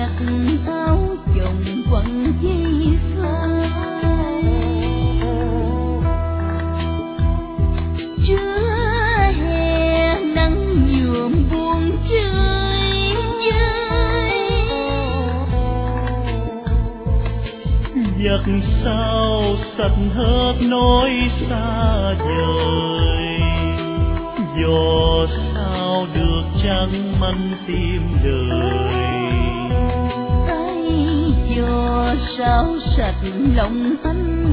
áo chồng quần chi phai, trưa hè nắng nhuộm buồn chơi chơi, giặc sao sạch hết nỗi xa vời, do sao được trắng manh tim đời, do sao sạch lòng anh